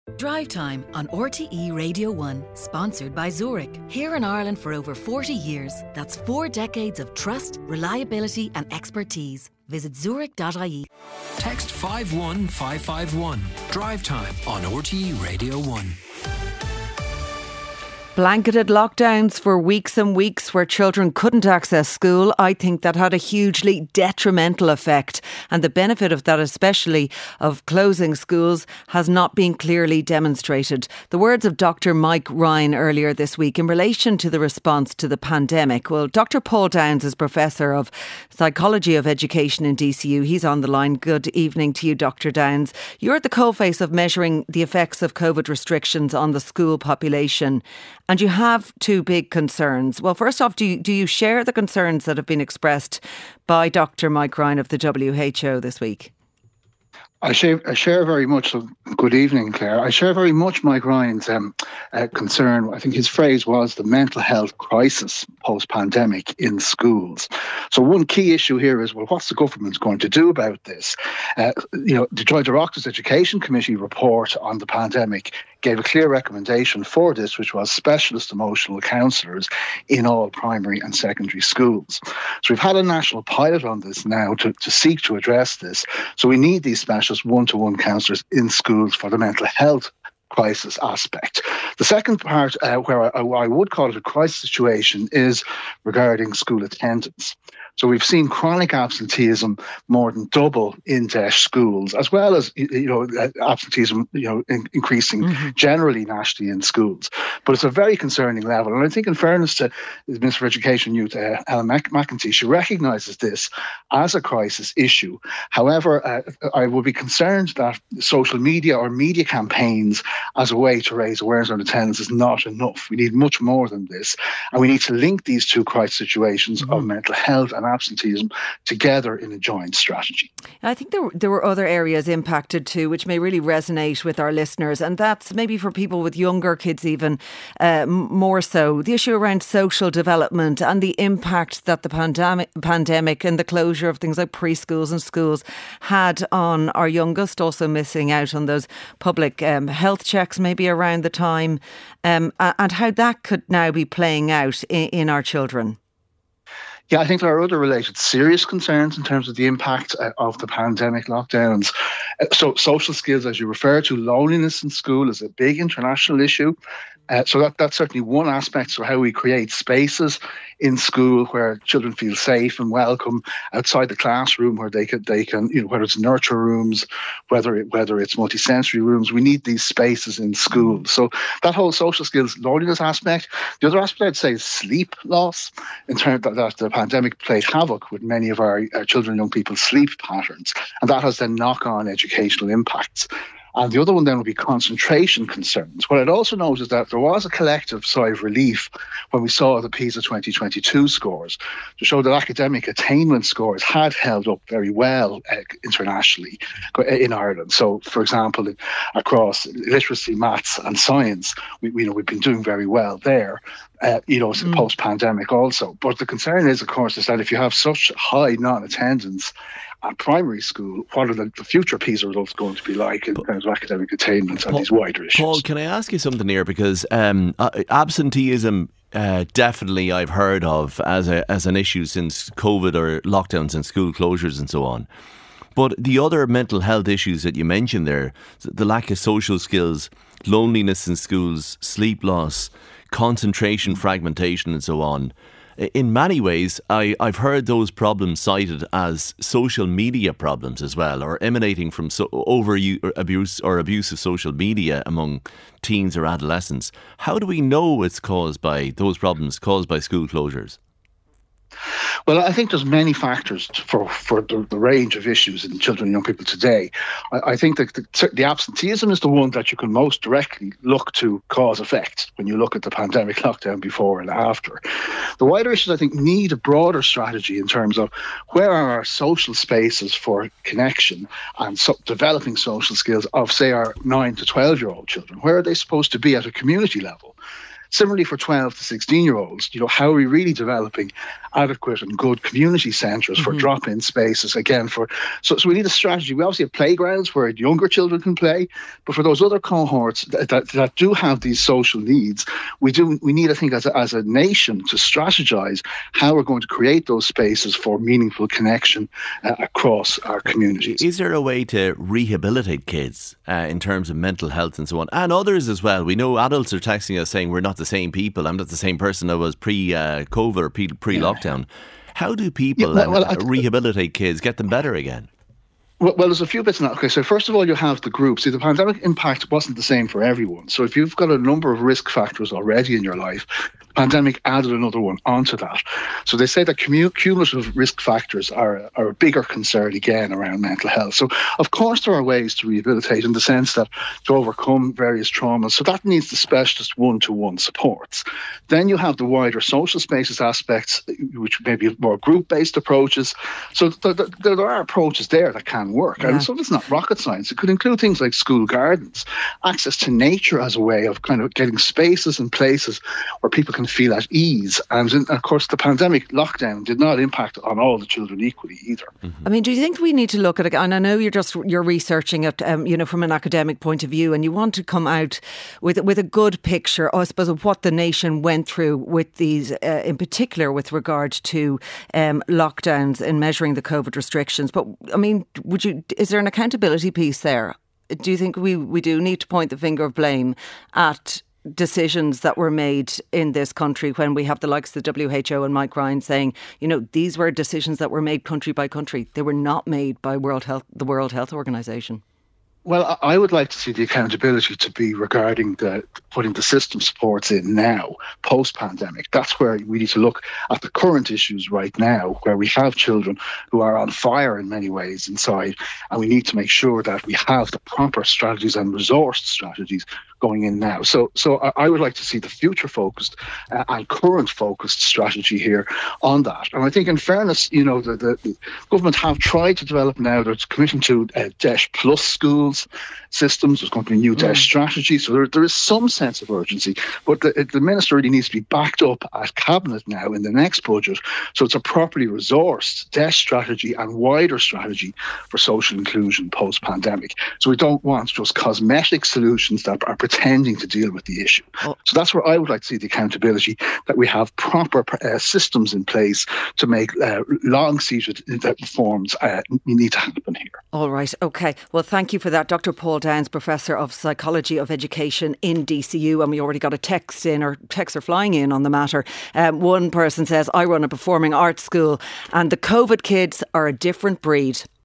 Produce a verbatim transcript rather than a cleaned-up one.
Drive Time on R T E Radio one, sponsored by Zurich. Here in Ireland for over forty years. That's four decades of trust, reliability and expertise. Visit zurich dot I E. Text five one five five one. Drive Time on R T E Radio one. Blanketed lockdowns for weeks and weeks where children couldn't access school, I think that had a hugely detrimental effect. And the benefit of that, especially of closing schools, has not been clearly demonstrated. The words of Doctor Mike Ryan earlier this week in relation to the response to the pandemic. Well, Doctor Paul Downs is Professor of Psychology of Education in D C U. He's on the line. Good evening to you, Doctor Downs. You're at the coalface of measuring the effects of COVID restrictions on the school population. And you have two big concerns. Well, first off, do you, do you share the concerns that have been expressed by Doctor Mike Ryan of the W H O this week? I share, I share very much, so good evening, Claire. I share very much Mike Ryan's um, uh, concern. I think his phrase was the mental health crisis post-pandemic in schools. So one key issue here is, well, what's the government going to do about this? Uh, you know, the Joint Oireachtas Education Committee report on the pandemic gave a clear recommendation for this, which was specialist emotional counsellors in all primary and secondary schools. So we've had a national pilot on this now to, to seek to address this. So we need these specialist one-to-one counsellors in schools for the mental health crisis aspect. The second part, uh, where I, I would call it a crisis situation, is regarding school attendance. So we've seen chronic absenteeism more than double in D E S H schools, as well as, you know, absenteeism, you know, in, increasing mm-hmm. generally nationally in schools. But it's a very concerning level. And I think in fairness to the Minister for Education Youth, uh, Ellen McEntee, she recognises this as a crisis issue. However, uh, I would be concerned that social media or media campaigns as a way to raise awareness on attendance is not enough. We need much more than this. And we need to link these two crisis situations mm-hmm. of mental health and absenteeism together in a joint strategy. I think there, there were other areas impacted too, which may really resonate with our listeners. And that's maybe for people with younger kids even uh, more so. The issue around social development and the impact that the pandemic, pandemic and the closure of things like preschools and schools had on our youngest, also missing out on those public um, health checks maybe around the time, um, and how that could now be playing out in, in our children. Yeah, I think there are other related serious concerns in terms of the impact uh, of the pandemic lockdowns. Uh, so social skills, as you refer to, loneliness in school is a big international issue. Uh, so that, that's certainly one aspect. So how we create spaces in school where children feel safe and welcome outside the classroom, where they can, they can, you know, whether it's nurture rooms, whether it, whether it's multisensory rooms, we need these spaces in school. So that whole social skills loneliness aspect. The other aspect I'd say is sleep loss, in terms that, that the pandemic played havoc with many of our, our children and young people's sleep patterns, and that has then knock-on educational impacts. And the other one then would be concentration concerns. What I'd also note is that there was a collective sigh of relief when we saw the PISA twenty twenty-two scores to show that academic attainment scores had held up very well uh, internationally in Ireland. So, for example, across literacy, maths and science, we, we, you know, we've been doing very well there. Uh, you know, mm. post-pandemic also. But the concern is, of course, is that if you have such high non-attendance at primary school, what are the, the future PISA results going to be like in terms of academic attainment and these wider issues? Paul, can I ask you something here? Because um, uh, absenteeism, uh, definitely I've heard of as a as an issue since COVID or lockdowns and school closures and so on. But the other mental health issues that you mentioned there, the lack of social skills, loneliness in schools, sleep loss, concentration fragmentation and so on. In many ways, I, I've heard those problems cited as social media problems as well, or emanating from so, over abuse or abuse of social media among teens or adolescents. How do we know it's caused by those problems caused by school closures? Well, I think there's many factors for, for the, the range of issues in children and young people today. I, I think that the, the absenteeism is the one that you can most directly look to cause effect when you look at the pandemic lockdown before and after. The wider issues, I think, need a broader strategy in terms of where are our social spaces for connection and so developing social skills of, say, our nine to twelve-year-old children. Where are they supposed to be at a community level? Similarly, for twelve to sixteen year olds, you know, how are we really developing adequate and good community centres for mm-hmm. drop-in spaces? Again, for so, so we need a strategy. We obviously have playgrounds where younger children can play, but for those other cohorts that, that, that do have these social needs, we do we need, I think, as a, as a nation to strategise how we're going to create those spaces for meaningful connection uh, across our communities. Is there a way to rehabilitate kids uh, in terms of mental health and so on, and others as well? We know adults are texting us saying we're not the same people. I'm not the same person I was pre-COVID uh, or pre- pre-lockdown. Yeah. How do people yeah, well, well, uh, rehabilitate kids, get them better again? Well, well, there's a few bits in that. Okay, so first of all, you have the groups. See, the pandemic impact wasn't the same for everyone. So if you've got a number of risk factors already in your life, the pandemic added another one onto that. So they say that cumulative risk factors are, are a bigger concern again around mental health. So of course there are ways to rehabilitate in the sense that to overcome various traumas. So that needs the specialist one-to-one supports. Then you have the wider social spaces aspects, which may be more group-based approaches. So th- th- there are approaches there that can work. Yeah. And so it's not rocket science. It could include things like school gardens, access to nature as a way of kind of getting spaces and places where people can feel at ease. And in, of course, the pandemic lockdown did not impact on all the children equally either. Mm-hmm. I mean, do you think we need to look at it? And I know you're just you're researching it, um, you know, from an academic point of view, and you want to come out with with a good picture, I suppose, of what the nation went through with these, uh, in particular, with regard to um, lockdowns and measuring the COVID restrictions. But I mean, would you? Is there an accountability piece there? Do you think we, we do need to point the finger of blame at decisions that were made in this country when we have the likes of the W H O and Mike Ryan saying, you know, these were decisions that were made country by country. They were not made by World Health, the World Health Organization. Well, I would like to see the accountability to be regarding the putting the system supports in now, post-pandemic. That's where we need to look at the current issues right now, where we have children who are on fire in many ways inside, and we need to make sure that we have the proper strategies and resourced strategies going in now. So so I would like to see the future-focused uh, and current-focused strategy here on that. And I think in fairness, you know, the, the, the government have tried to develop now, there's committing to uh, DESH Plus schools systems, there's going to be a new DESH mm. strategy, so there, there is some sense of urgency, but the, the Minister really needs to be backed up at Cabinet now in the next budget, so it's a properly resourced DESH strategy and wider strategy for social inclusion post-pandemic. So we don't want just cosmetic solutions that are pretending to deal with the issue. Oh. So that's where I would like to see the accountability, that we have proper uh, systems in place to make uh, long-seated reforms uh, need to happen here. All right, OK. Well, thank you for that. Doctor Paul Downs, Professor of Psychology of Education in D C U, and we already got a text in, or texts are flying in on the matter. Um, one person says, I run a performing arts school and the COVID kids are a different breed.